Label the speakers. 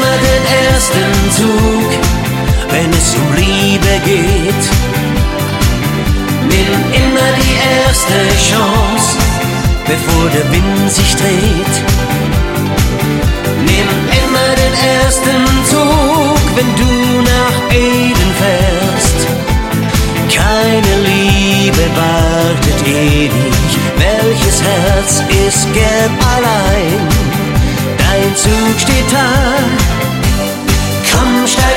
Speaker 1: immer den ersten Zug, wenn es um Liebe geht. Nimm immer die erste Chance, bevor der Wind sich dreht. Nimm immer den ersten Zug, wenn du nach Eden fährst. Keine Liebe wartet ewig, welches Herz ist gern allein? Dein Zug steht da, komm, steig